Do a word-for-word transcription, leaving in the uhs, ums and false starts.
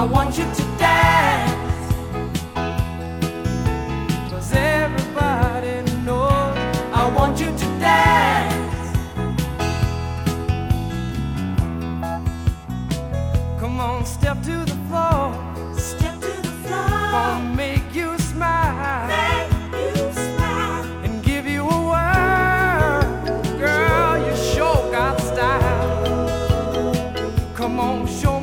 want you to dance, 'cause everybody knows I want you to dance. Come on, step to the floor. Step to the floor. Gonna make you smile. Make you smile. And give you a whirl. Girl, you sure got style. Come on, show